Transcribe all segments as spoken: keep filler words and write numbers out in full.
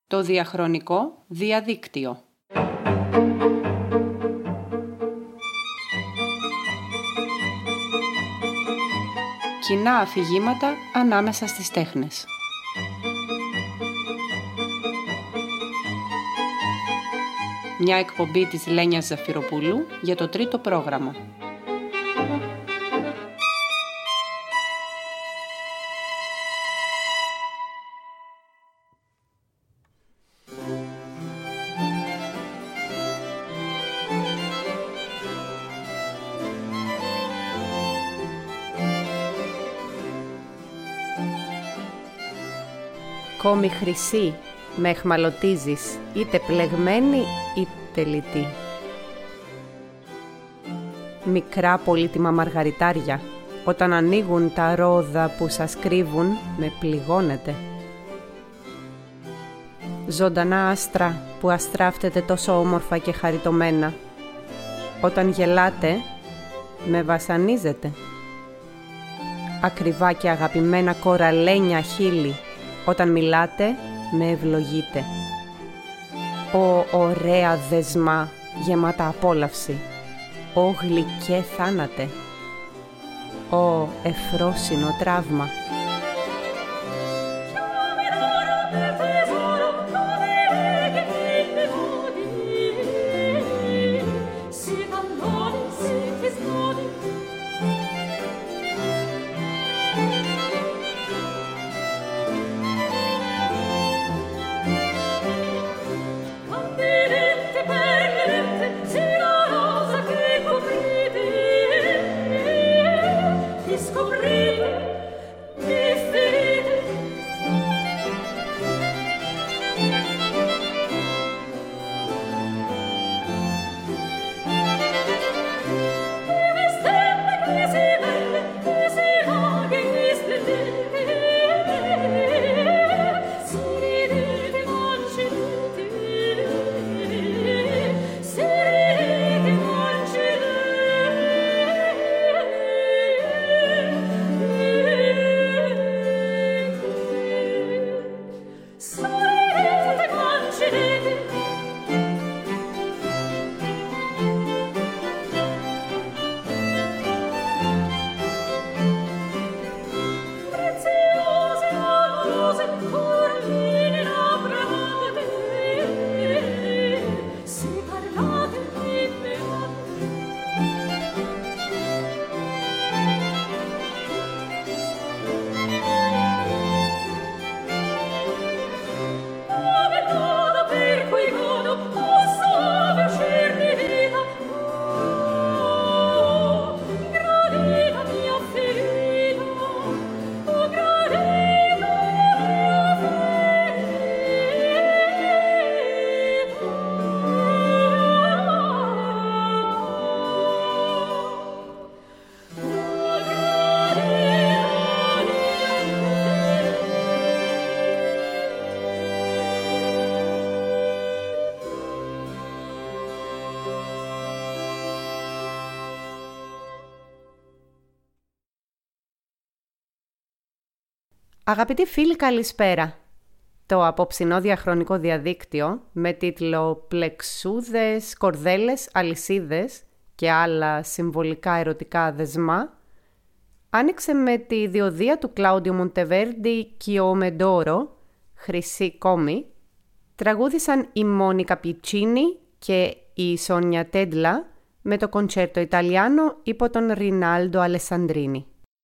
Το διαχρονικό διαδίκτυο. Κοινά αφηγήματα ανάμεσα στις τέχνες. Μια εκπομπή της Λένιας Ζαφυροπούλου για το τρίτο πρόγραμμα. Κόμη χρυσή, με εχμαλωτίζεις, είτε πλεγμένη είτε λιτή. Μικρά πολύτιμα μαργαριτάρια, όταν ανοίγουν τα ρόδα που σας κρύβουν, με πληγώνετε. Ζωντανά άστρα που αστράφτετε τόσο όμορφα και χαριτωμένα, όταν γελάτε, με βασανίζετε. Ακριβά και αγαπημένα κοραλένια χείλη, όταν μιλάτε, με ευλογείτε. Ω ωραία δεσμά, γεμάτα απόλαυση. Ω γλυκέ θάνατε. Ω ευφρόσινο τραύμα. Αγαπητοί φίλοι, καλησπέρα. Το απόψινό διαχρονικό διαδίκτυο με τίτλο «Πλεξούδες, κορδέλες, αλυσίδες και άλλα συμβολικά ερωτικά δεσμά» άνοιξε με τη διοδία του Κλάουντιο Μοντεβέρντι «Κιομεντόρο», «Χρυσή κόμη». Τραγούδησαν η Μόνικα Πιτσίνι και η Σόνια Τέντλα με το κοντσέρτο Ιταλιάνο υπό τον Ρινάλντο Αλεσαντρίνι.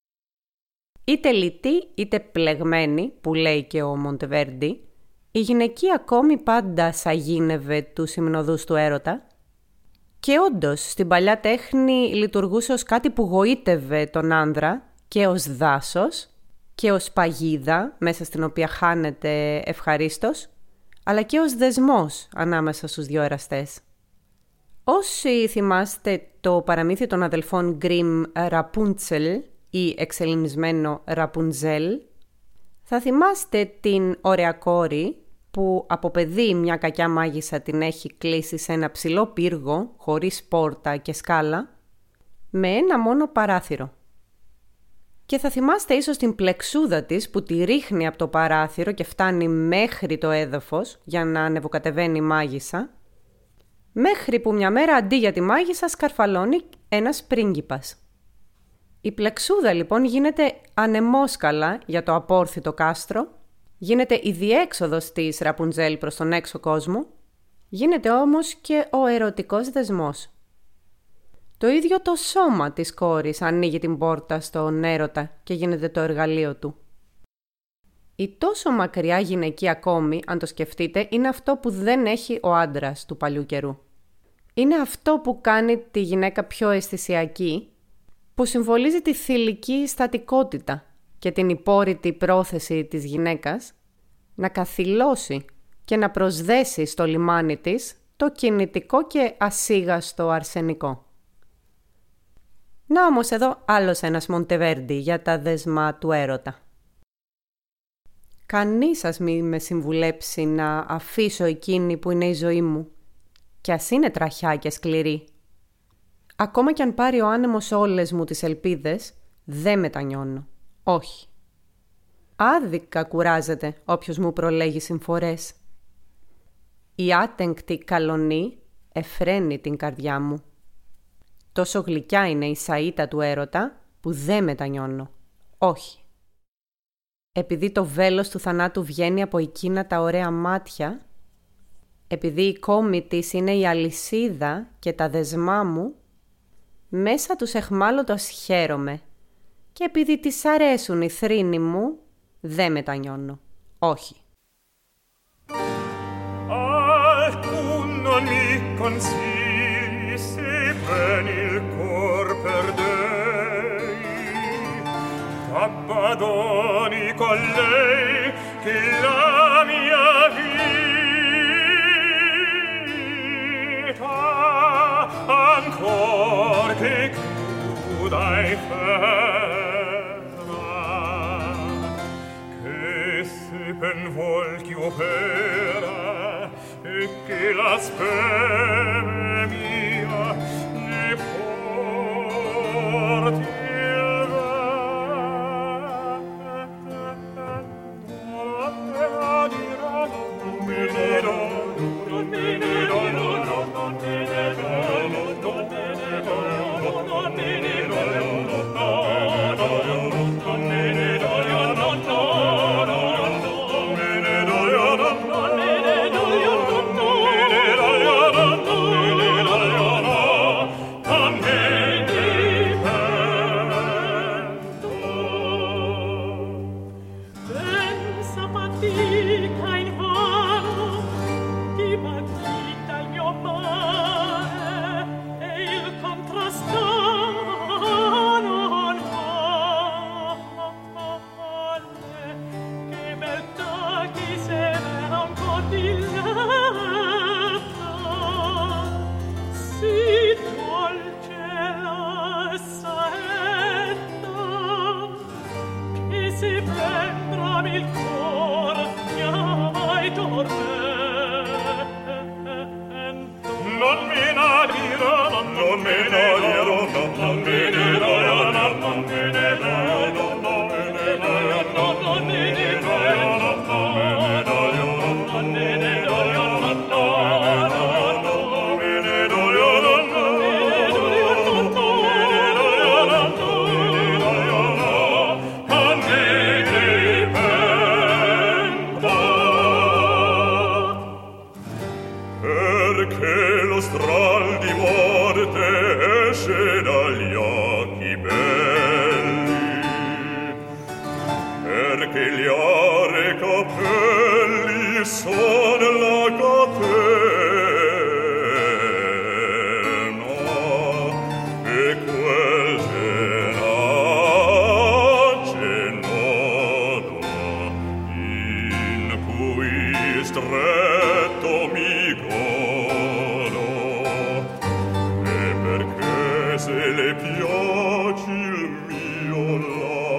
Είτε λιτή είτε πλεγμένη, που λέει και ο Μοντεβέρντι, η γυναικεία ακόμη πάντα σαγίνευε τους υμνοδούς του έρωτα και όντως στην παλιά τέχνη λειτουργούσε ως κάτι που γοήτευε τον άνδρα και ως δάσος και ως παγίδα μέσα στην οποία χάνεται ευχαρίστως, αλλά και ως δεσμός ανάμεσα στους δυο εραστές. Όσοι θυμάστε το παραμύθι των αδελφών Γκριμ Ραπούντσελ ή εξελινισμένο Ραπουνζέλ, θα θυμάστε την ωραία κόρη που από παιδί μια κακιά μάγισσα την έχει κλείσει σε ένα ψηλό πύργο χωρίς πόρτα και σκάλα με ένα μόνο παράθυρο. Και θα θυμάστε ίσως την πλεξούδα της που τη ρίχνει από το παράθυρο και φτάνει μέχρι το έδαφος για να ανεβοκατεβαίνει η μάγισσα, μέχρι που μια μέρα αντί για τη μάγισσα σκαρφαλώνει ένας πρίγκιπας. Η πλεξούδα λοιπόν γίνεται ανεμόσκαλα για το απόρθητο κάστρο, γίνεται η διέξοδος της Ραπουντσέλ προς τον έξω κόσμο, γίνεται όμως και ο ερωτικός δεσμός. Το ίδιο το σώμα της κόρης ανοίγει την πόρτα στον έρωτα και γίνεται το εργαλείο του. Η τόσο μακριά γυναική ακόμη, αν το σκεφτείτε, είναι αυτό που δεν έχει ο άντρας του παλιού καιρού. Είναι αυτό που κάνει τη γυναίκα πιο αισθησιακή, που συμβολίζει τη θηλυκή στατικότητα και την υπόρρητη πρόθεση της γυναίκας να καθυλώσει και να προσδέσει στο λιμάνι της το κινητικό και ασίγαστο αρσενικό. Να όμως εδώ άλλος ένας Μοντεβέρντι για τα δεσμά του έρωτα. Κανείς σας μη με συμβουλέψει να αφήσω εκείνη που είναι η ζωή μου, κι ας είναι τραχιά και σκληρή. Ακόμα κι αν πάρει ο άνεμος όλες μου τις ελπίδες, δεν μετανιώνω. Όχι. Άδικα κουράζεται όποιος μου προλέγει συμφορές. Η άτεγκτη καλονή εφραίνει την καρδιά μου. Τόσο γλυκιά είναι η σαΐτα του έρωτα που δεν μετανιώνω. Όχι. Επειδή το βέλος του θανάτου βγαίνει από εκείνα τα ωραία μάτια, επειδή η κόμη της είναι η αλυσίδα και τα δεσμά μου, μέσα τους εχμάλωτος χαίρομαι και επειδή της αρέσουν οι θρήνοι μου, δεν μετανιώνω. Όχι. Abbandoni con lei che la mia vita ancor che chiuda e ferma, che se ben vuol che opera e che la speme mia ne porti.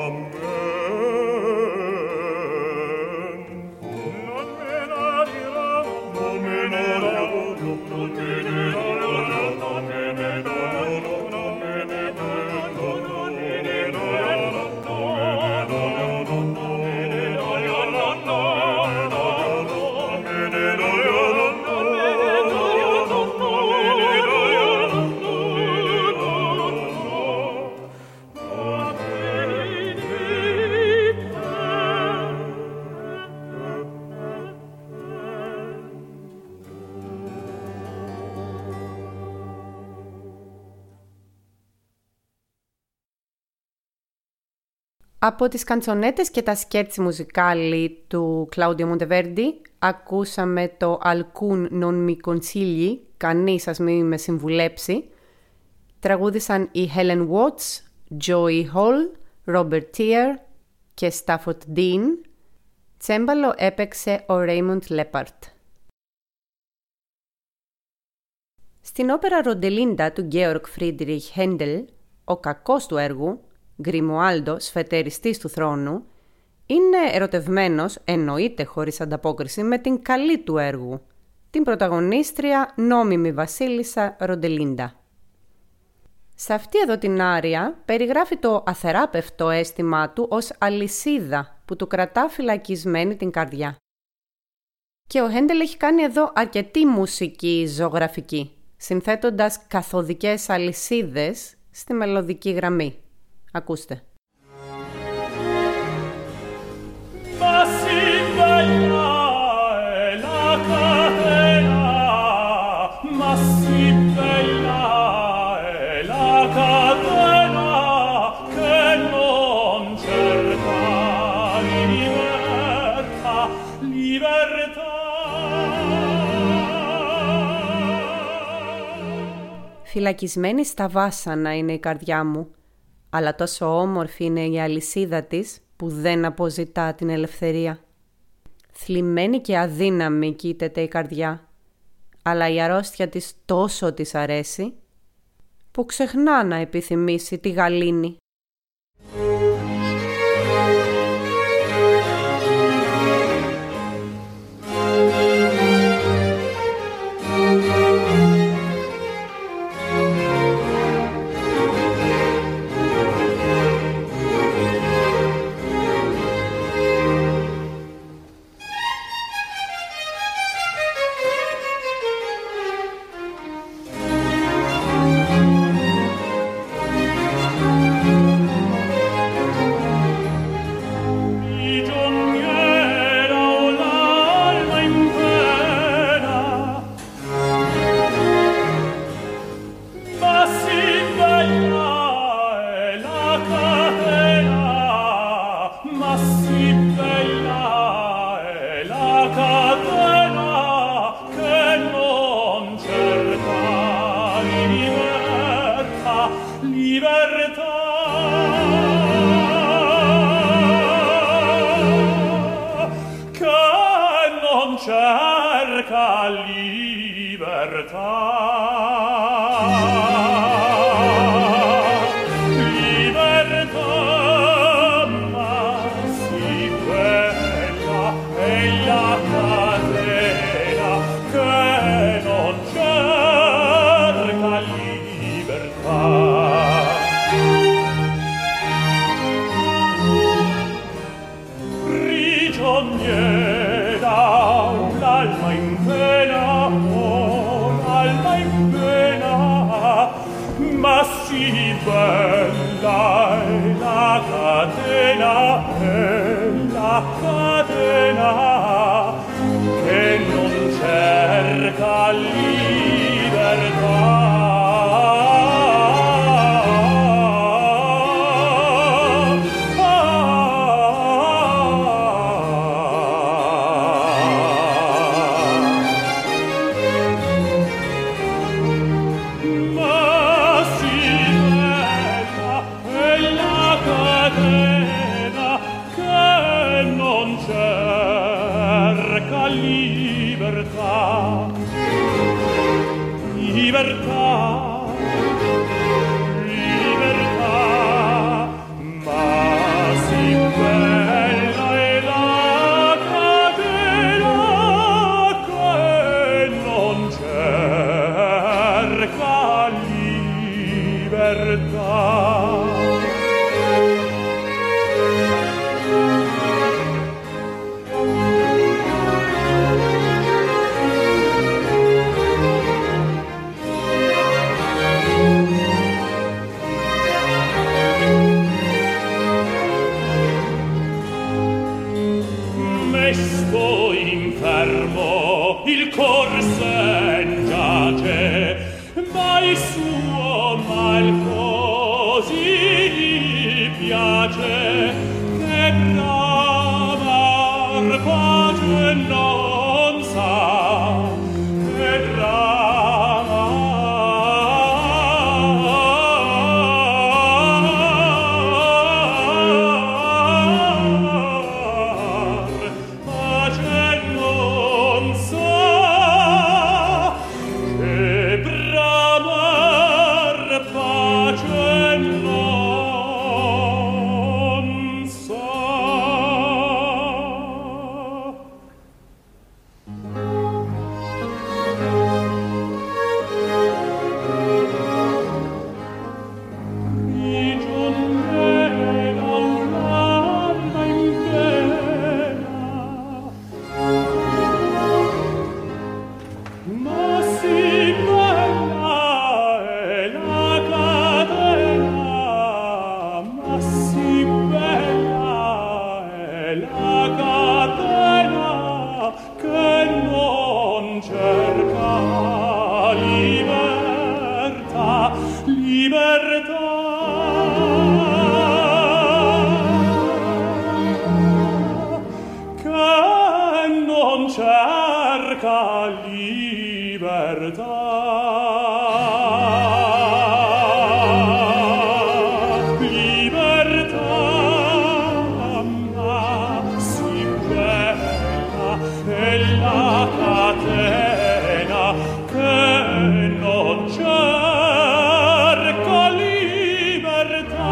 Dirà Από τις καντσονέτες και τα σκέρτσι μουζικάλι του Κλάουντιο Μοντεβέρντι ακούσαμε το «Alcun non mi consigli», «Κανείς σας μη με συμβουλέψει». Τραγούδισαν η Helen Watts, Joey Hall, Robert Tier και Stafford Dean. Τσέμπαλο έπαιξε ο Raymond Lepard. Στην όπερα «Ροντελίντα» του Georg Friedrich Händel, ο κακός του έργου, Γκριμουάλντο, σφετεριστής του θρόνου, είναι ερωτευμένος, εννοείται χωρίς ανταπόκριση, με την καλή του έργου, την πρωταγωνίστρια νόμιμη βασίλισσα Ροντελίντα. Σε αυτή εδώ την άρια περιγράφει το αθεράπευτο αίσθημά του ως αλυσίδα που του κρατά φυλακισμένη την καρδιά. Και ο Χέντελ έχει κάνει εδώ αρκετή μουσική ζωγραφική, συνθέτοντας καθοδικές αλυσίδες στη μελωδική γραμμή. Ακούστε. Φυλακισμένη στα βάσανα είναι η καρδιά μου, αλλά τόσο όμορφη είναι η αλυσίδα της που δεν αποζητά την ελευθερία. Θλιμμένη και αδύναμη κοίταται η καρδιά, αλλά η αρρώστια της τόσο της αρέσει, που ξεχνά να επιθυμήσει τη γαλήνη. Suo mal così piace la catena che non cerca libertà, libertà. Cerca libertà, libertà, ma si bella è la catena che non cerca libertà.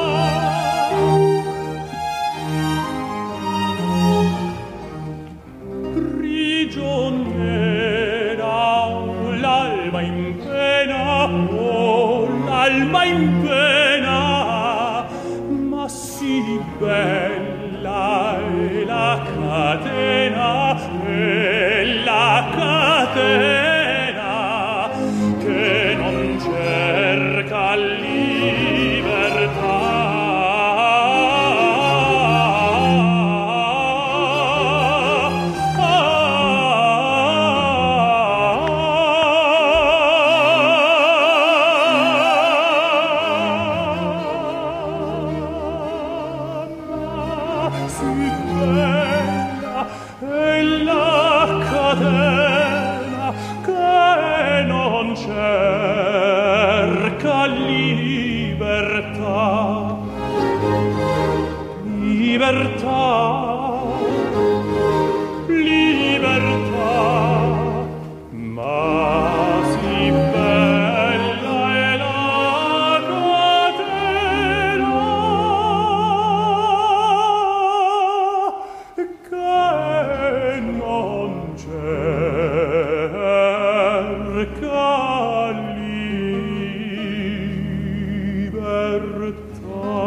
L'alma in pena, oh, l'alma in pena, ma sì bella è la catena, è la catena che non cerca libertà. Libertà, libertà, ma sì bella è la catena che non cerca libertà.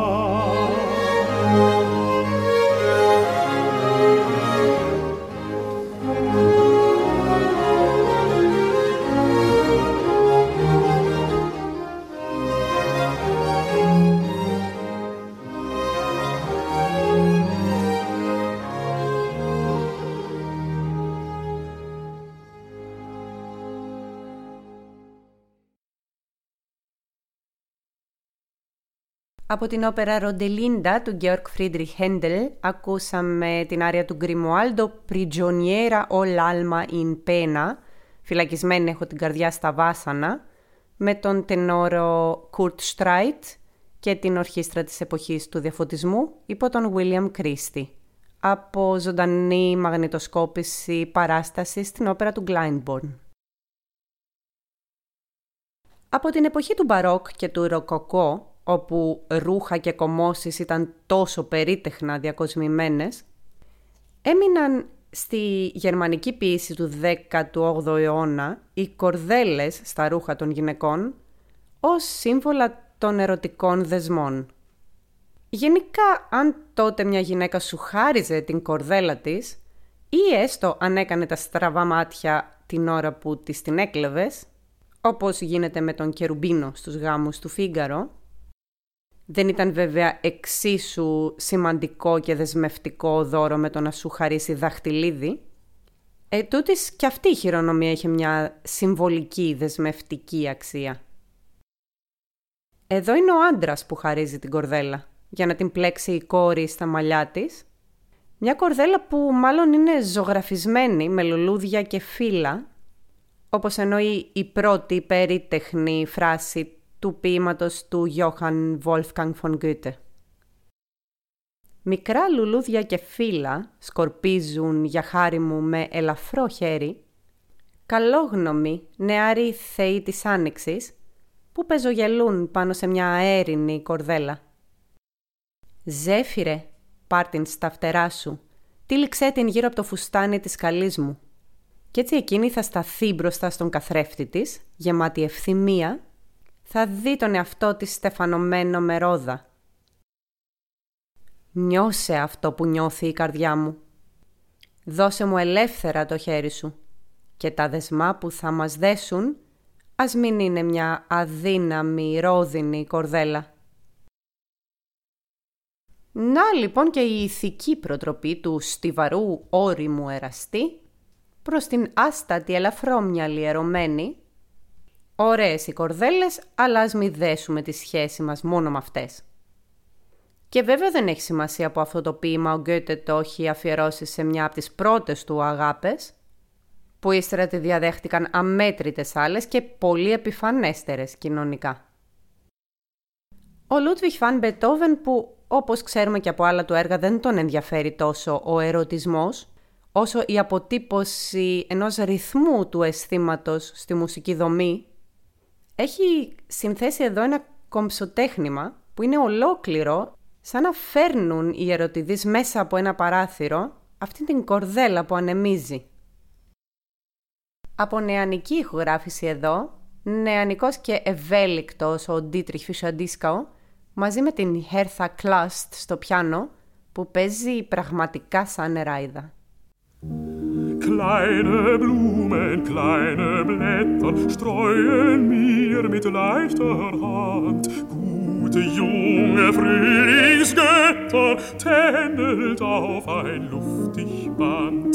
Από την όπερα «Ροντελίντα» του Georg Friedrich Händel ακούσαμε την άρια του Grimoaldo «Prigioniera o l'alma in pena», «Φυλακισμένη έχω την καρδιά στα βάσανα», με τον τενόρο Kurt Streit και την ορχήστρα της εποχής του διαφωτισμού υπό τον William Christie, από ζωντανή μαγνητοσκόπηση παράσταση στην όπερα του Glyndebourne. Από την εποχή του Μπαρόκ και του Ροκοκό, όπου ρούχα και κομμώσεις ήταν τόσο περίτεχνα διακοσμημένες, έμειναν στη γερμανική ποίηση του δέκατου όγδοου αιώνα οι κορδέλες στα ρούχα των γυναικών ως σύμβολα των ερωτικών δεσμών. Γενικά, αν τότε μια γυναίκα σου χάριζε την κορδέλα της ή έστω αν έκανε τα στραβά μάτια την ώρα που της την έκλεβες, όπως γίνεται με τον Κερουμπίνο στους γάμους του Φίγκαρο, δεν ήταν βέβαια εξίσου σημαντικό και δεσμευτικό δώρο με το να σου χαρίσει δαχτυλίδι. Ε, τούτης κι αυτή η χειρονομία είχε μια συμβολική δεσμευτική αξία. Εδώ είναι ο άντρας που χαρίζει την κορδέλα, για να την πλέξει η κόρη στα μαλλιά της. Μια κορδέλα που μάλλον είναι ζωγραφισμένη με λουλούδια και φύλλα, όπως εννοεί η πρώτη περίτεχνη φράση του ποίηματος του Johann Wolfgang von Goethe. Μικρά λουλούδια και φύλλα σκορπίζουν για χάρη μου με ελαφρό χέρι, καλόγνωμοι νεαροί θεοί της άνοιξης που πεζογελούν πάνω σε μια αέρινη κορδέλα. «Ζέφυρε, πάρ' την στα φτερά σου, τύλιξέ την γύρω από το φουστάνι της καλής μου». Κι έτσι εκείνη θα σταθεί μπροστά στον καθρέφτη της, γεμάτη ευθυμία, θα δει τον εαυτό της στεφανωμένο με ρόδα. «Νιώσε αυτό που νιώθει η καρδιά μου. Δώσε μου ελεύθερα το χέρι σου και τα δεσμά που θα μας δέσουν ας μην είναι μια αδύναμη ρόδινη κορδέλα». Να λοιπόν και η ηθική προτροπή του στιβαρού ώριμου εραστή προς την άστατη ελαφρόμυαλη ερωμένη. Ωραίες οι κορδέλες, αλλά ας μη δέσουμε τη σχέση μας μόνο με αυτές. Και βέβαια δεν έχει σημασία που αυτό το ποίημα ο Γκέτε το έχει αφιερώσει σε μια από τις πρώτες του αγάπες, που ύστερα τη διαδέχτηκαν αμέτρητες άλλες και πολύ επιφανέστερες κοινωνικά. Ο Λούντβιχ Βαν Μπετόβεν, που όπως ξέρουμε και από άλλα του έργα δεν τον ενδιαφέρει τόσο ο ερωτισμός, όσο η αποτύπωση ενός ρυθμού του αισθήματος στη μουσική δομή, έχει συνθέσει εδώ ένα κομψοτέχνημα που είναι ολόκληρο, σαν να φέρνουν οι ερωτηδείς μέσα από ένα παράθυρο αυτή την κορδέλα που ανεμίζει. Από νεανική ηχογράφηση εδώ, νεανικός και ευέλικτος ο Ντίτριχ Φισcher-Dieskau, μαζί με την Hertha Klast στο πιάνο, που παίζει πραγματικά σαν νεράιδα. Kleine Blumen, kleine Blätter streuen mir mit leichter Hand. Gute junge Frühlingsgötter tändelt auf ein luftig Band.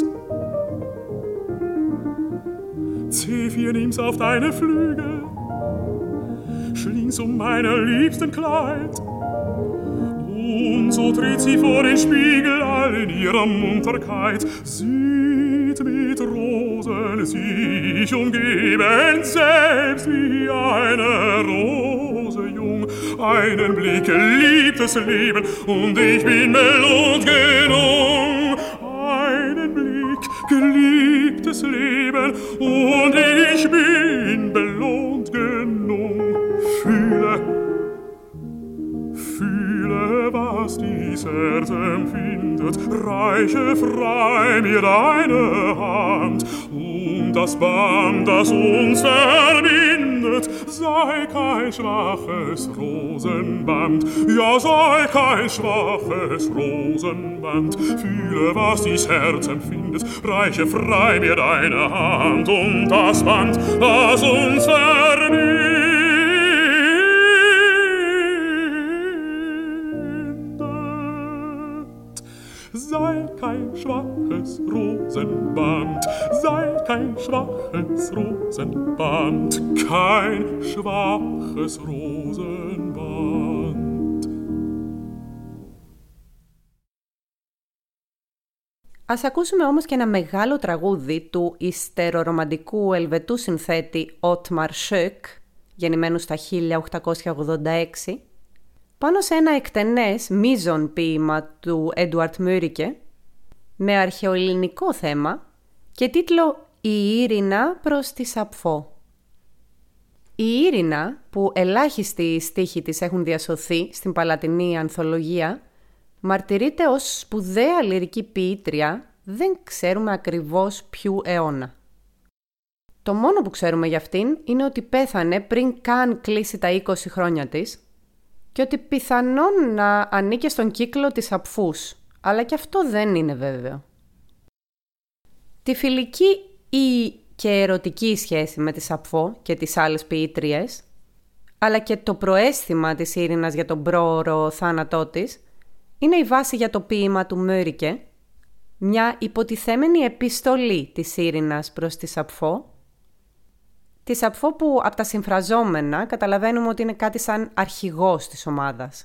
Zephyr, nimm's auf deine Flügel, schling's um meiner Liebsten Kleid. Und so tritt sie vor den Spiegel all in ihrer Munterkeit, sieht mit Rosen sich umgeben, selbst wie eine Rose jung. Einen Blick geliebtes Leben und ich bin belohnt genug. Einen Blick geliebtes Leben und ich bin belohnt genug. Fühle, fühle, was dies Herz empfindet, reiche frei mir deine Hand, und das Band, das uns verbindet, sei kein schwaches Rosenband, ja, sei kein schwaches Rosenband. Fühle, was dies Herz empfindet, reiche frei mir deine Hand, und das Band, das uns verbindet, sei kein schwaches Rosenband, sei kein schwaches Rosenband, kein schwaches Rosenband. Ας ακούσουμε όμως και ένα μεγάλο τραγούδι του ιστερορομαντικού ελβετού συνθέτη Ότμαρ Σόκ, γεννημένου στα χίλια οκτακόσια ογδόντα έξι, πάνω σε ένα εκτενές μείζον ποίημα του Έντουαρτ Μούρικε, με αρχαιοελληνικό θέμα και τίτλο «Η Ήρηνα προς τη Σαπφό». Η Ήρηνα, που ελάχιστοι στίχοι της έχουν διασωθεί στην Παλατινή Ανθολογία, μαρτυρείται ως σπουδαία λυρική ποιήτρια, δεν ξέρουμε ακριβώς ποιου αιώνα. Το μόνο που ξέρουμε για αυτήν είναι ότι πέθανε πριν καν κλείσει τα είκοσι χρόνια της και ότι πιθανόν να ανήκε στον κύκλο της Απφούς, αλλά και αυτό δεν είναι βέβαιο. Τη φιλική ή και ερωτική σχέση με τη Σαπφό και τις άλλες ποιήτριες, αλλά και το προαίσθημα της Ήρηνας για τον πρόωρο θάνατό της, είναι η βάση για το ποίημα του Μούρικε, μια υποτιθέμενη επιστολή της Ήρηνας προς τη Σαπφό, τη Σαπφό που από τα συμφραζόμενα καταλαβαίνουμε ότι είναι κάτι σαν αρχηγός της ομάδας.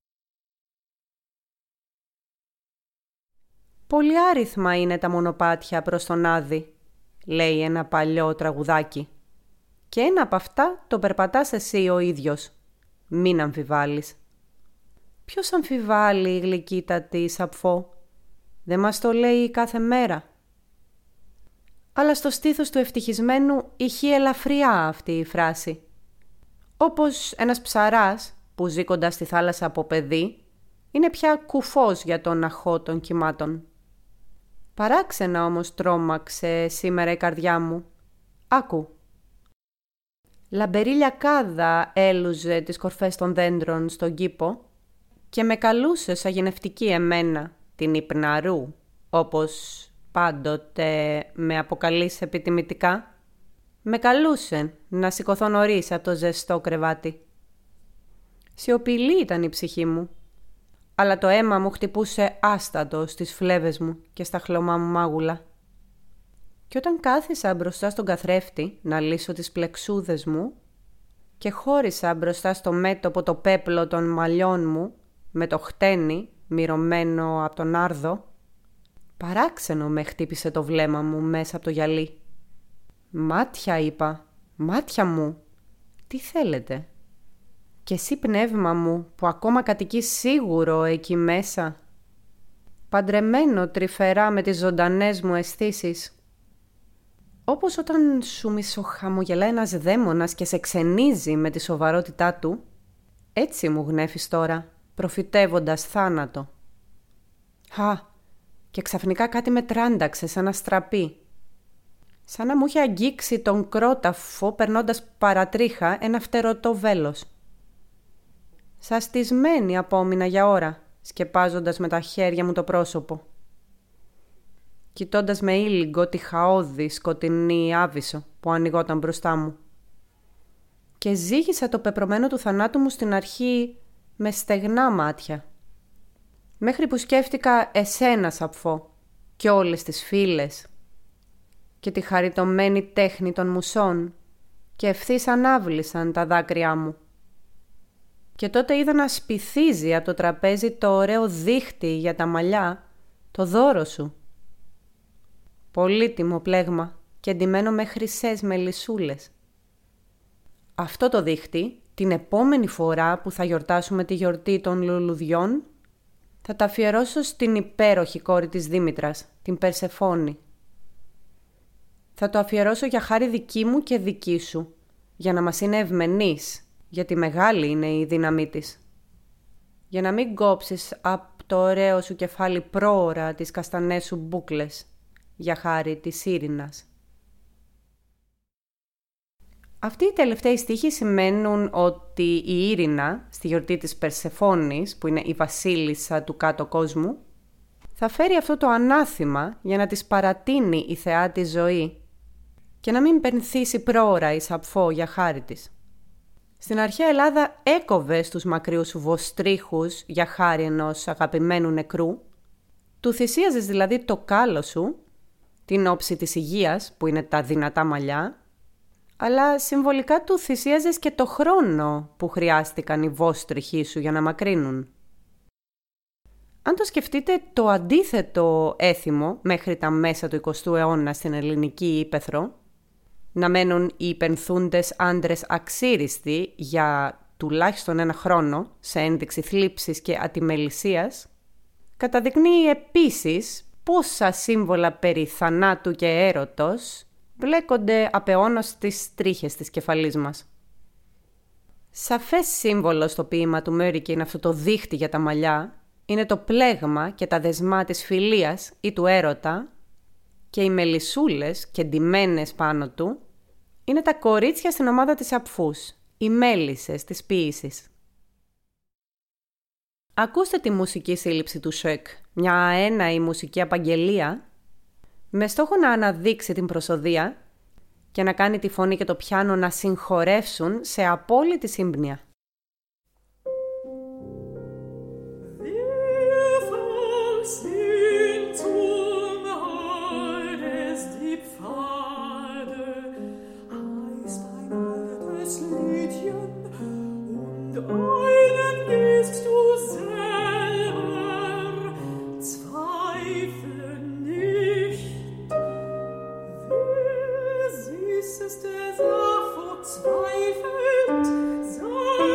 «Πολυάριθμα είναι τα μονοπάτια προς τον Άδη», λέει ένα παλιό τραγουδάκι. «Και ένα από αυτά το περπατάς εσύ ο ίδιος. Μην αμφιβάλλεις». «Ποιος αμφιβάλλει, γλυκύτατη Σαπφό? Δεν μας το λέει κάθε μέρα». Αλλά στο στήθος του ευτυχισμένου ηχεί ελαφριά αυτή η φράση. Όπως ένας ψαράς που ζει κοντά στη θάλασσα από παιδί, είναι πια κουφός για τον αχώ των κυμάτων. Παράξενα όμως τρόμαξε σήμερα η καρδιά μου. Άκου. Λαμπερή λιακάδα έλουζε τις κορφές των δέντρων στον κήπο και με καλούσε σαγηνευτική εμένα, την υπναρού, όπως πάντοτε με αποκαλείς επιτιμητικά. Με καλούσε να σηκωθώ νωρίς από το ζεστό κρεβάτι. Σιωπηλή ήταν η ψυχή μου. αλλά το αίμα μου χτυπούσε άστατο στις φλέβες μου και στα χλωμά μου μάγουλα. Και όταν κάθισα μπροστά στον καθρέφτη να λύσω τις πλεξούδες μου και χώρισα μπροστά στο μέτωπο το πέπλο των μαλλιών μου με το χτένι μυρωμένο από τον άρδο, παράξενο με χτύπησε το βλέμμα μου μέσα από το γυαλί. «Μάτια», είπα, «μάτια μου, τι θέλετε?» «Και εσύ, πνεύμα μου, που ακόμα κατοικείς σίγουρο εκεί μέσα, παντρεμένο τρυφερά με τις ζωντανές μου αισθήσεις. Όπως όταν σου μισοχαμογελά ένας δαίμονας και σε ξενίζει με τη σοβαρότητά του, έτσι μου γνέφεις τώρα, προφητεύοντας θάνατο». «Χα, και ξαφνικά κάτι με τράνταξε σαν αστραπή. Σαν να μου είχε αγγίξει τον κρόταφο περνώντας παρατρίχα ένα φτερωτό βέλος. Σαστισμένη απόμεινα για ώρα, σκεπάζοντας με τα χέρια μου το πρόσωπο. Κοιτώντας με ήλιγκο τη χαώδη σκοτεινή άβυσσο που ανοιγόταν μπροστά μου. Και ζήγησα το πεπρωμένο του θανάτου μου στην αρχή με στεγνά μάτια. Μέχρι που σκέφτηκα εσένα, Σαπφό, και όλες τις φίλες και τη χαριτωμένη τέχνη των μουσών και ευθύς ανάβλησαν τα δάκρυά μου. Και τότε είδα να σπιθίζει από το τραπέζι το ωραίο δίχτυ για τα μαλλιά, το δώρο σου. Πολύτιμο πλέγμα και εντυμένο με χρυσές μελισσούλες. Αυτό το δίχτυ, την επόμενη φορά που θα γιορτάσουμε τη γιορτή των λουλουδιών, θα τα αφιερώσω στην υπέροχη κόρη της Δήμητρας, την Περσεφόνη. Θα το αφιερώσω για χάρη δική μου και δική σου, για να μας είναι ευμενής, γιατί μεγάλη είναι η δύναμή της. Για να μην κόψεις από το ωραίο σου κεφάλι πρόωρα τις καστανές σου μπούκλες, για χάρη της Ήρηνας. Αυτοί οι τελευταίοι στίχοι σημαίνουν ότι η Ήρηνα, στη γιορτή της Περσεφόνης, που είναι η βασίλισσα του κάτω κόσμου, θα φέρει αυτό το ανάθημα για να της παρατείνει η θεά τη ζωή και να μην πενθήσει πρόωρα η Σαπφό για χάρη της. Στην αρχαία Ελλάδα έκοβε στους μακριούς βοστρίχους για χάρη ενός αγαπημένου νεκρού, του θυσίαζες δηλαδή το κάλο σου, την όψη της υγείας που είναι τα δυνατά μαλλιά, αλλά συμβολικά του θυσίαζες και το χρόνο που χρειάστηκαν οι βόστριχοί σου για να μακρύνουν. Αν το σκεφτείτε, το αντίθετο έθιμο μέχρι τα μέσα του εικοστού αιώνα στην ελληνική ύπαιθρο, να μένουν οι υπενθούντες άντρες αξίριστοι για τουλάχιστον ένα χρόνο σε ένδειξη θλίψης και ατιμελησίας, καταδεικνύει επίσης πόσα σύμβολα περί θανάτου και έρωτος μπλέκονται απεώνως στις τρίχες της κεφαλής μας. Σαφές σύμβολο στο ποίημα του Μέρικη είναι αυτό το δίχτυ για τα μαλλιά, είναι το πλέγμα και τα δεσμά της φιλίας ή του έρωτα, και οι μελισσούλες και ντυμένες πάνω του είναι τα κορίτσια στην ομάδα της Απφούς, οι μέλισσες της ποίησης. Ακούστε τη μουσική σύλληψη του Σεκ, μια αέναη μουσική απαγγελία, με στόχο να αναδείξει την προσοδεία και να κάνει τη φωνή και το πιάνο να συγχωρεύσουν σε απόλυτη σύμπνοια. Zweifelt, sei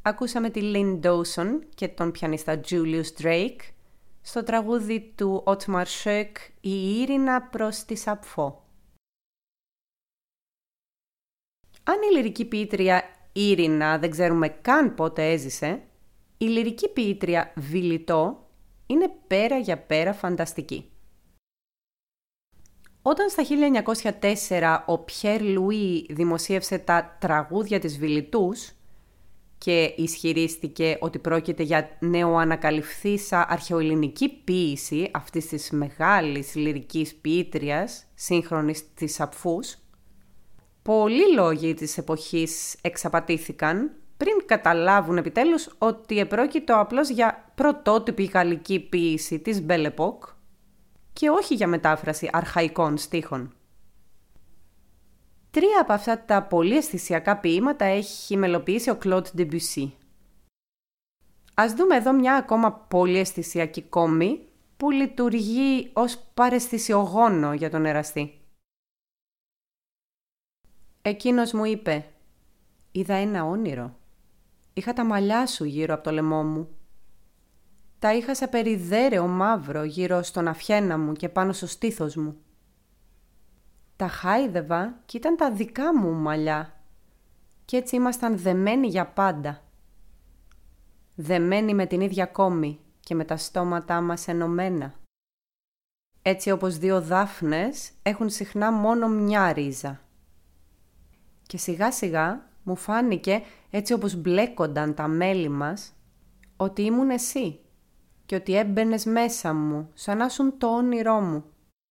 ακούσαμε τη Lynn Dawson και τον πιανίστα Julius Drake στο τραγούδι του Otmar Schoeck «Η Ήρηνα προς τη Σαπφό». Αν η λυρική ποιήτρια Ήρηνα δεν ξέρουμε καν πότε έζησε, η λυρική ποιήτρια Βιλιτό είναι πέρα για πέρα φανταστική. Όταν στα χίλια εννιακόσια τέσσερα ο Πιέρ Λουί δημοσίευσε τα τραγούδια της Βιλιτούς και ισχυρίστηκε ότι πρόκειται για νεοανακαλυφθήσα αρχαιοελληνική ποίηση αυτής της μεγάλης λυρικής ποιήτριας, σύγχρονης της Σαπφούς, πολλοί λόγοι της εποχής εξαπατήθηκαν πριν καταλάβουν επιτέλους ότι επρόκειτο απλώς για πρωτότυπη γαλλική ποίηση της Belle Époque και όχι για μετάφραση αρχαϊκών στίχων. Τρία από αυτά τα πολύ αισθησιακά ποίηματα έχει μελοποιήσει ο Claude Debussy. Ας δούμε εδώ μια ακόμα πολύ αισθησιακή κόμη που λειτουργεί ως παραισθησιογόνο για τον εραστή. Εκείνος μου είπε «Είδα ένα όνειρο. Είχα τα μαλλιά σου γύρω από το λαιμό μου. Τα είχα σε περιδέρεο μαύρο γύρω στον αφιένα μου και πάνω στο στήθος μου. Τα χάιδευα και ήταν τα δικά μου μαλλιά και έτσι ήμασταν δεμένοι για πάντα. Δεμένοι με την ίδια κόμη και με τα στόματά μας ενωμένα. Έτσι όπως δύο δάφνες έχουν συχνά μόνο μια ρίζα. Και σιγά σιγά μου φάνηκε, έτσι όπως μπλέκονταν τα μέλη μας, ότι ήμουν εσύ και ότι έμπαινες μέσα μου σαν να ήσουν το όνειρό μου».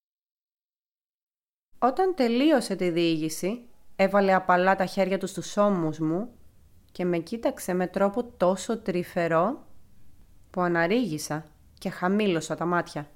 Όταν τελείωσε τη διήγηση, έβαλε απαλά τα χέρια του στους ώμους μου και με κοίταξε με τρόπο τόσο τρυφερό που αναρρίγησα και χαμήλωσα τα μάτια.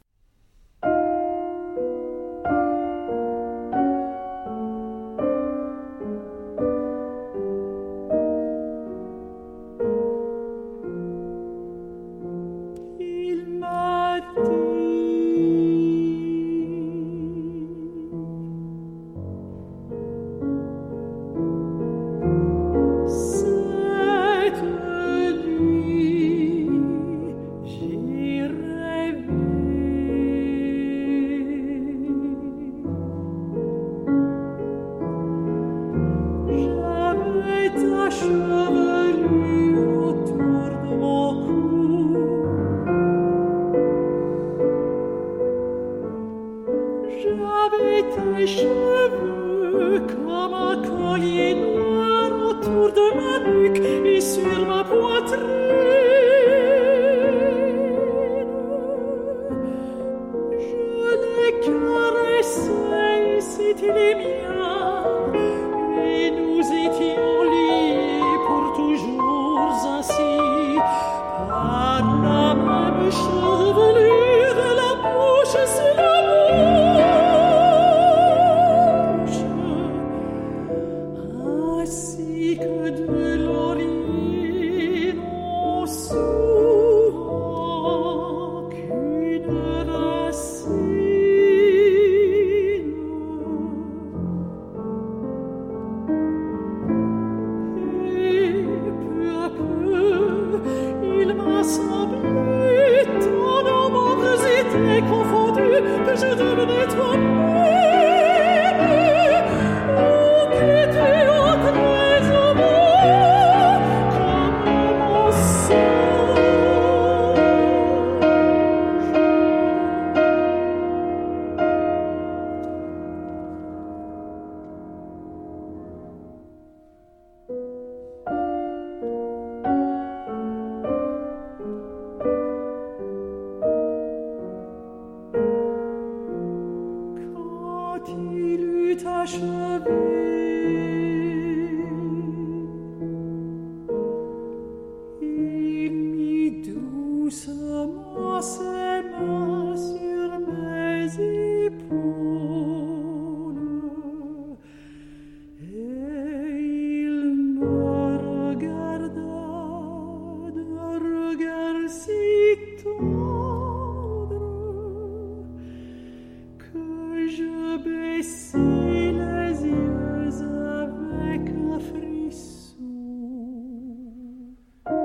Avec un frisson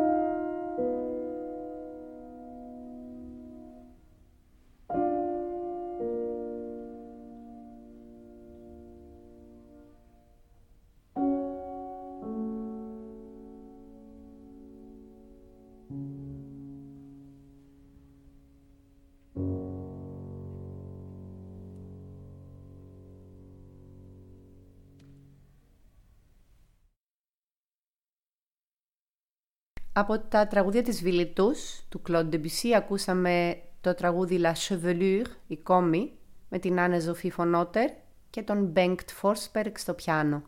Από τα τραγούδια της Βιλιτούς, του Claude Debussy, ακούσαμε το τραγούδι La Chevelure, η κόμη, με την Anne Sophie von Otter και τον Bengt Forsberg στο πιάνο.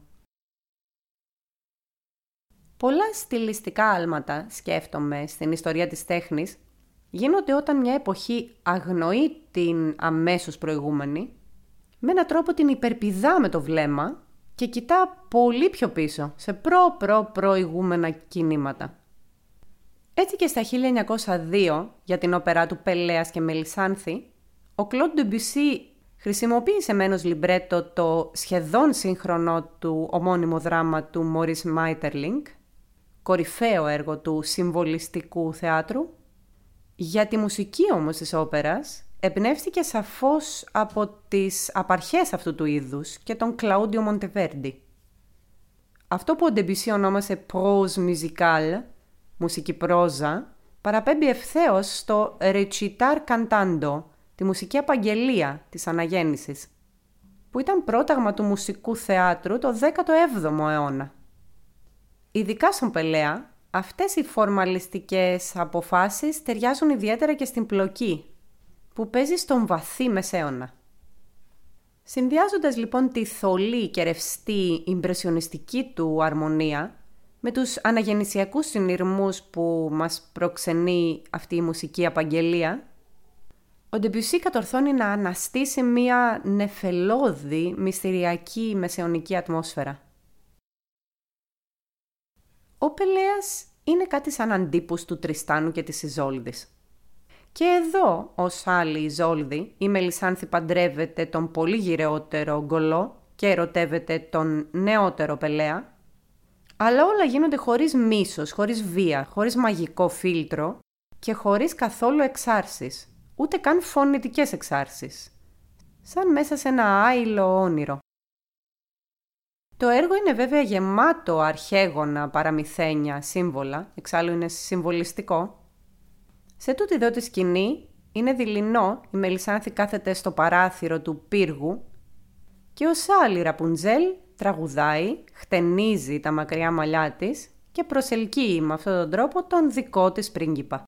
Πολλά στιλιστικά άλματα, σκέφτομαι, στην ιστορία της τέχνης, γίνονται όταν μια εποχή αγνοεί την αμέσως προηγούμενη, με έναν τρόπο την υπερπηδά με το βλέμμα και κοιτά πολύ πιο πίσω, σε προ-προ-προηγούμενα κινήματα. Έτσι και στα χίλια εννιακόσια δύο, για την όπερά του Πελέας και Μελισάνθη, ο Claude Debussy χρησιμοποίησε μένως λιμπρέτο το σχεδόν σύγχρονο του ομώνυμο δράμα του Maurice Maeterlinck, κορυφαίο έργο του συμβολιστικού θεάτρου. Για τη μουσική όμως της όπερας εμπνεύστηκε σαφώς από τις απαρχές αυτού του είδους και τον Κλαούντιο Μοντεβέρντι. Αυτό που ο Debussy ονόμασε prose musicale, μουσική πρόζα, παραπέμπει ευθέως στο recitar cantando, τη μουσική απαγγελία της αναγέννησης, που ήταν πρόταγμα του μουσικού θεάτρου το δέκατο έβδομο αιώνα. Ειδικά στον Πελέα, αυτές οι φορμαλιστικές αποφάσεις ταιριάζουν ιδιαίτερα και στην πλοκή, που παίζει στον βαθύ μεσαίωνα. Συνδυάζοντας λοιπόν τη θολή και ρευστή ιμπρεσιονιστική του αρμονία με τους αναγεννησιακούς συνειρμούς που μας προξενεί αυτή η μουσική απαγγελία, ο Debussy κατορθώνει να αναστήσει μία νεφελώδη, μυστηριακή μεσαιωνική ατμόσφαιρα. Ο Πελέας είναι κάτι σαν αντίπους του Τριστάνου και της Ιζόλδης. Και εδώ, ως άλλη Ιζόλδη, η Μελισάνθη παντρεύεται τον πολύ γυρεότερο Γκολό και ερωτεύεται τον νεότερο Πελέα, αλλά όλα γίνονται χωρίς μίσος, χωρίς βία, χωρίς μαγικό φίλτρο και χωρίς καθόλου εξάρσεις, ούτε καν φωνητικές εξάρσεις, σαν μέσα σε ένα άειλο όνειρο. Το έργο είναι βέβαια γεμάτο αρχαίγωνα, παραμυθένια, σύμβολα, εξάλλου είναι συμβολιστικό. Σε τούτη εδώ τη σκηνή είναι δειλινό, η Μελισάνθη κάθεται στο παράθυρο του πύργου και ως άλλη Ραπουνζέλ τραγουδάει, χτενίζει τα μακριά μαλλιά της και προσελκύει με αυτόν τον τρόπο τον δικό της πρίγκιπα.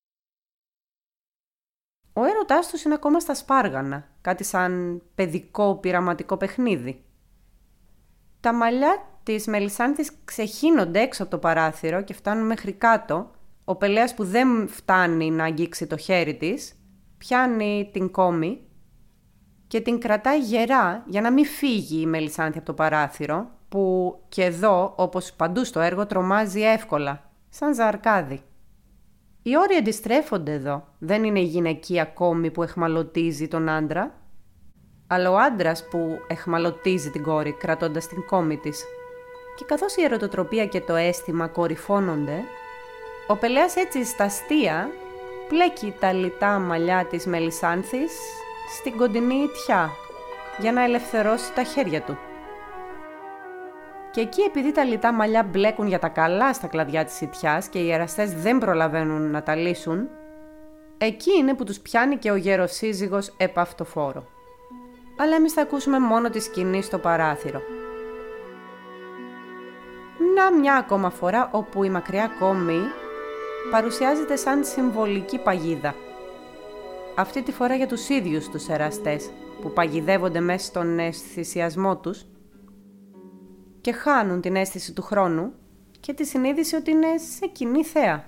Ο έρωτάς τους είναι ακόμα στα σπάργανα, κάτι σαν παιδικό πειραματικό παιχνίδι. Τα μαλλιά της Μελισάνθης ξεχύνονται έξω από το παράθυρο και φτάνουν μέχρι κάτω. Ο Πελέας που δεν φτάνει να αγγίξει το χέρι της, πιάνει την κόμη και την κρατάει γερά για να μην φύγει η Μελισάνθη από το παράθυρο, που και εδώ, όπως παντού στο έργο, τρομάζει εύκολα, σαν ζαρκάδι. Οι όροι αντιστρέφονται εδώ. Δεν είναι η γυναικεία κόμη που εχμαλωτίζει τον άντρα, αλλά ο άντρας που εχμαλωτίζει την κόρη κρατώντας την κόμη της. Και καθώς η ερωτοτροπία και το αίσθημα κορυφώνονται, ο Πελέας έτσι στα αστεία πλέκει τα λιτά μαλλιά της Μελισάνθης στην κοντινή ιτιά για να ελευθερώσει τα χέρια του. Και εκεί, επειδή τα λιτά μαλλιά μπλέκουν για τα καλά στα κλαδιά της ιτιάς και οι εραστές δεν προλαβαίνουν να τα λύσουν, εκεί είναι που τους πιάνει και ο γέρος σύζυγος επαυτοφόρο. Αλλά εμείς θα ακούσουμε μόνο τη σκηνή στο παράθυρο. Να μια ακόμα φορά όπου η μακριά κόμη παρουσιάζεται σαν συμβολική παγίδα. Αυτή τη φορά για τους ίδιους τους εραστές που παγιδεύονται μέσα στον αισθησιασμό τους και χάνουν την αίσθηση του χρόνου και τη συνείδηση ότι είναι σε κοινή θέα.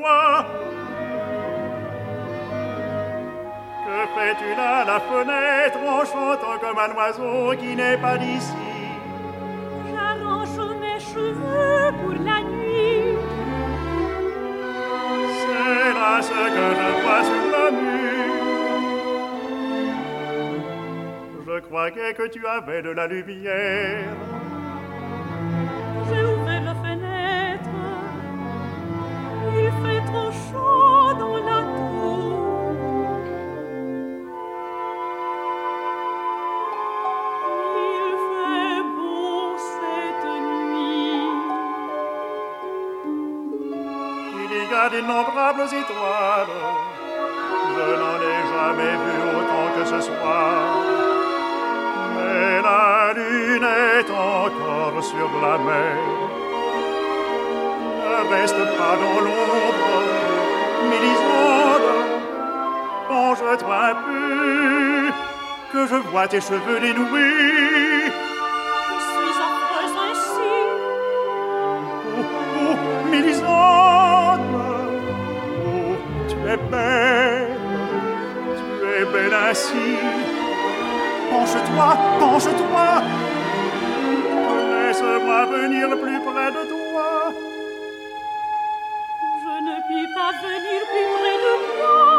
toi? Que fais-tu là à la fenêtre en chantant comme un oiseau qui n'est pas d'ici? J'arrange mes cheveux pour la nuit. C'est là ce que je vois sur le mur. Je croyais que tu avais de la lumière. J'ai ouvert la fenêtre. Il fait trop chaud dans la tour. Il fait beau cette nuit. Il y a d'innombrables étoiles. Je n'en ai jamais vu autant que ce soir. Mais la lune est encore sur la mer. Ne reste pas dans l'ombre, Mélisande. Penche-toi un peu, que je vois tes cheveux dénoués. Je suis affreuse ainsi. Oh, oh, Mélisande. Oh, tu es belle, tu es belle ainsi. Penche-toi, penche-toi. Laisse-moi venir plus près de toi. Je ne puis pas venir plus près de toi.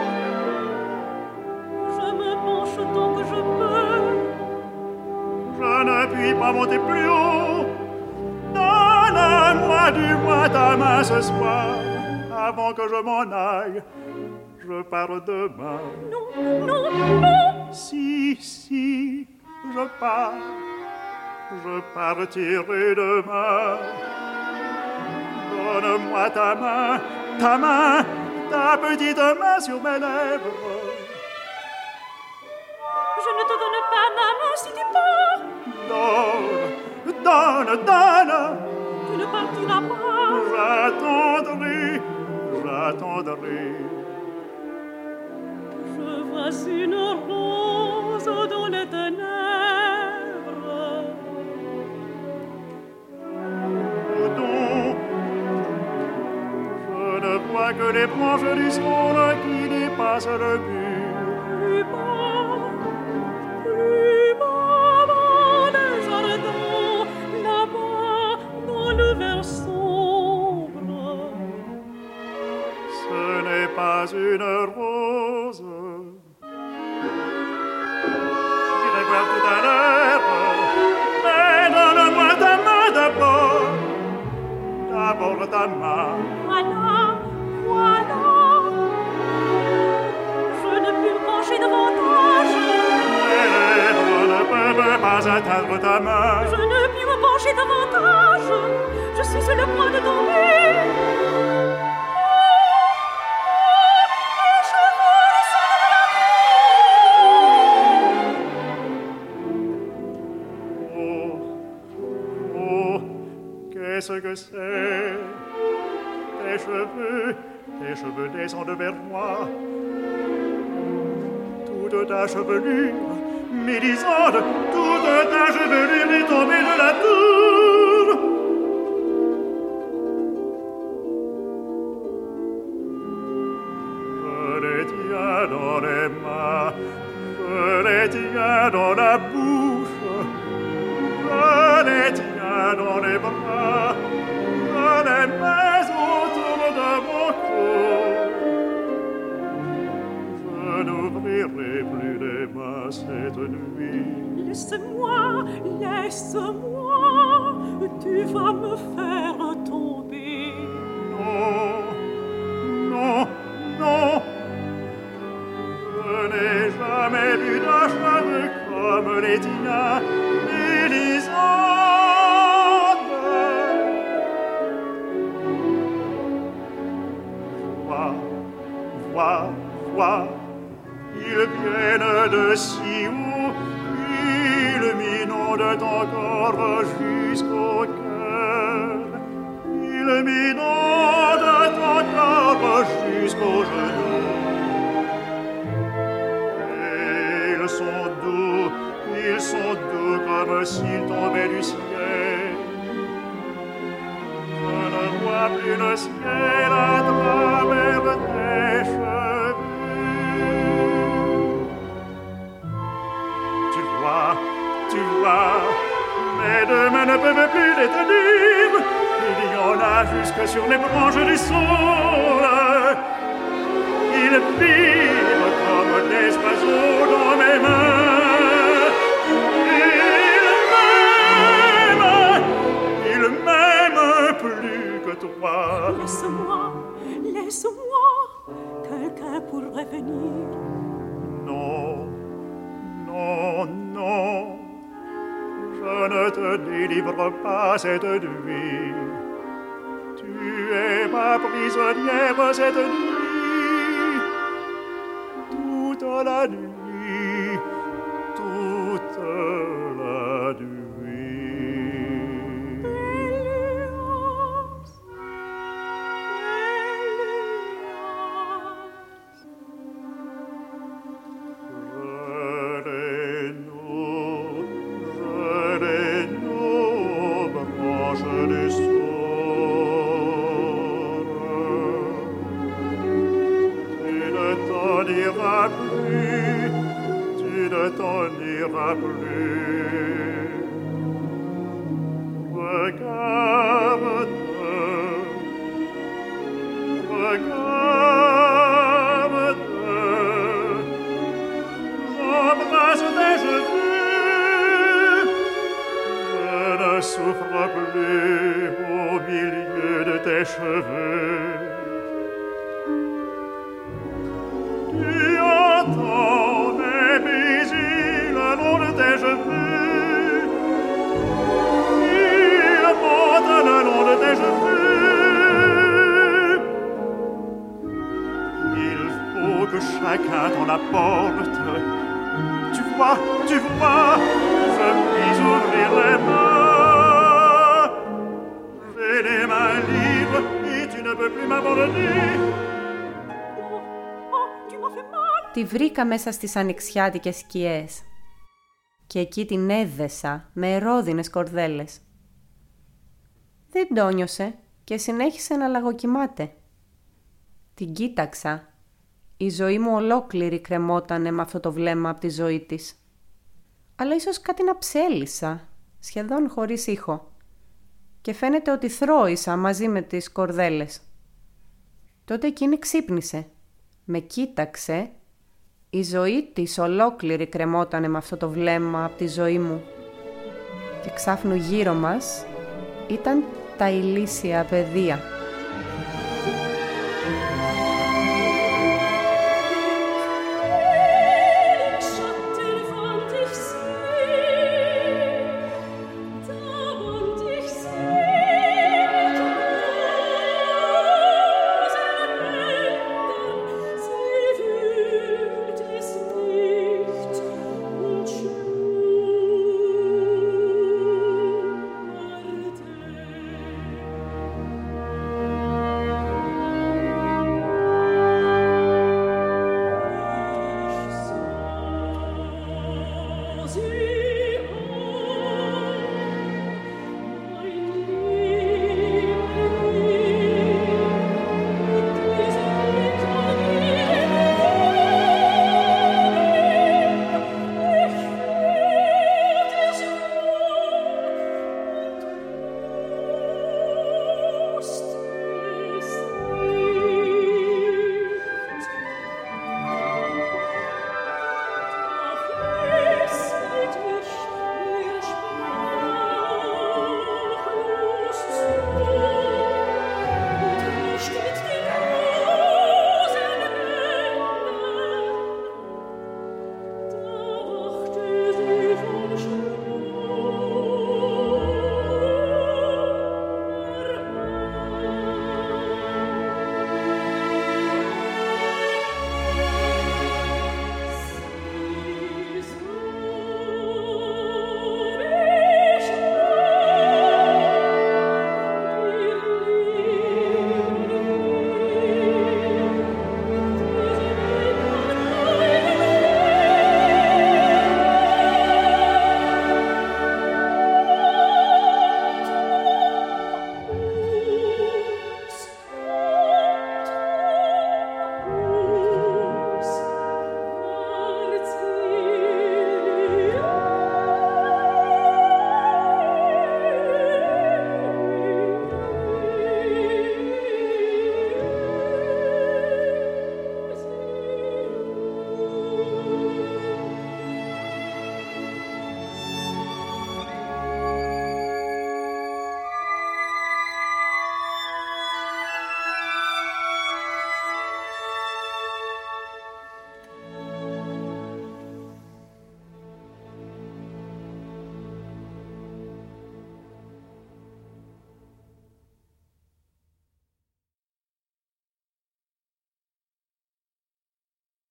Je me penche tant que je peux. Je ne puis pas monter plus haut. Donne-moi du moins ta main ce soir. Avant que je m'en aille, je pars demain. Non, non, non. Si, si, je pars. Je partirai demain. Donne-moi ta main, ta main, ta petite main sur mes lèvres. Je ne te donne pas ma main si tu pars. Donne, donne, donne. Tu ne partiras pas. J'attendrai, j'attendrai. Je vois une rose dans les ténèbres. Où donc? Je ne vois que les branches du sol qui dépassent le mur. Plus bas, plus bas dans le jardin, là-bas dans le verre sombre. Ce n'est pas une rose. J'irai voir tout à l'heure. Mais donne-moi ta main d'abord. D'abord ta main. Voilà, voilà. Je ne puis me pencher davantage. Les lèvres ne peuvent pas atteindre ta main. Je ne puis me pencher davantage. Je suis sur le point de tomber. Qu'est-ce que c'est? Tes cheveux, tes cheveux descendent vers moi. Toute ta chevelure, Mélisande, toute ta chevelure est tombée de la tour. Je les tiens dans les mains, je les tiens dans la bouche, je les tiens dans les bras, je les mets autour de mon cou. Je n'ouvrirai plus les mains cette nuit. Laisse-moi, laisse-moi, tu vas me faire tomber. Non, non, non. Je n'ai jamais vu d'un cheveu comme les tiens, Mélisande. Vois, vois, vois, ils viennent de si haut, illuminant de ton corps jusqu'au cœur, illuminant de ton corps jusqu'au genou. Et ils sont doux, ils sont doux comme s'ils tombaient du ciel. Je ne vois plus le ciel à travers les branches du saule. Ils vivent comme des oiseaux dans mes mains. Ils m'aiment, ils m'aiment plus que toi. Laisse-moi, laisse-moi, quelqu'un pourrait venir. Non, non, non, je ne te délivre pas cette nuit. Tu es ma prisonnière cette nuit, toute la nuit, toute la nuit. Pélias, plus. Regarde, regarde, j'embrasse tes cheveux, je ne souffre plus au milieu de tes cheveux. Tu entends mes bisous le long de tes cheveux, il monte le long de tes cheveux. Il faut que chacun t'en apporte. Tu vois, tu vois, je puis ouvrir les mains. J'ai les mains libres et tu ne peux plus m'abandonner. Τη βρήκα μέσα στις ανοιξιάτικες σκιές και εκεί την έδεσα με ρόδινες κορδέλες. Δεν το νιώσε και συνέχισε να λαγοκοιμάται. Την κοίταξα. Η ζωή μου ολόκληρη κρεμότανε με αυτό το βλέμμα από τη ζωή της. Αλλά ίσως κάτι να ψέλισα, σχεδόν χωρίς ήχο. Και φαίνεται ότι θρώησα μαζί με τις κορδέλες. Τότε εκείνη ξύπνησε. Με κοίταξε. Η ζωή της ολόκληρη κρεμότανε με αυτό το βλέμμα από τη ζωή μου. Και ξάφνου γύρω μας ήταν τα ηλίσια πεδία.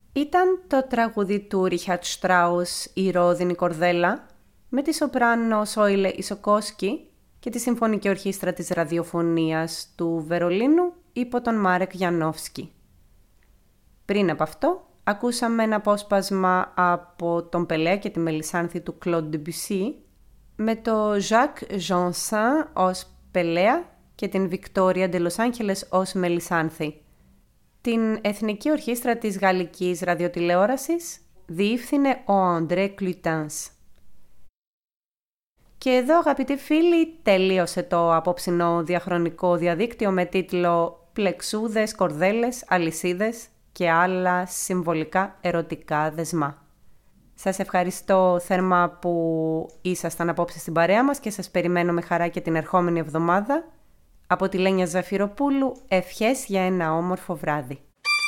Ήταν το τραγούδι του Ρίχαρτ Στράους «Η ρόδινη κορδέλα» με τη σοπράνο Σόιλε Ισοκόσκι και τη Συμφωνική Ορχήστρα της Ραδιοφωνίας του Βερολίνου υπό τον Μάρεκ Γιανόφσκι. Πριν από αυτό, ακούσαμε ένα απόσπασμα από τον Πελέα και τη Μελισάνθη του Κλοντ Ντεμπουσί με το Jacques Jansin ως Πελέα και την Βικτόρια ντε Λος Άντζελες ως Μελισάνθη. Την Εθνική Ορχήστρα της Γαλλικής Ραδιοτηλεόρασης διεύθυνε ο Αντρέ Κλουτάνς. Και εδώ, αγαπητοί φίλοι, τελείωσε το απόψινό διαχρονικό διαδίκτυο με τίτλο «Πλεξούδες, κορδέλες, αλυσίδες και άλλα συμβολικά ερωτικά δεσμά». Σας ευχαριστώ θερμά που ήσασταν απόψε στην παρέα μας και σας περιμένω με χαρά και την ερχόμενη εβδομάδα. Από τη Λένια Ζαφυροπούλου, ευχές για ένα όμορφο βράδυ.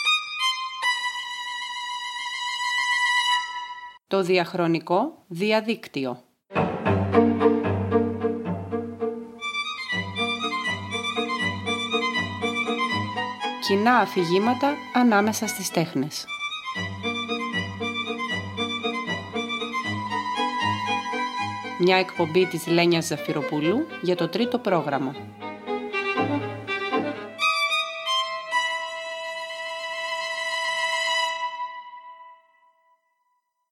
Το διαχρονικό διαδίκτυο. Κοινά αφηγήματα ανάμεσα στις τέχνες. Μια εκπομπή της Λένιας Ζαφυροπούλου για το τρίτο πρόγραμμα.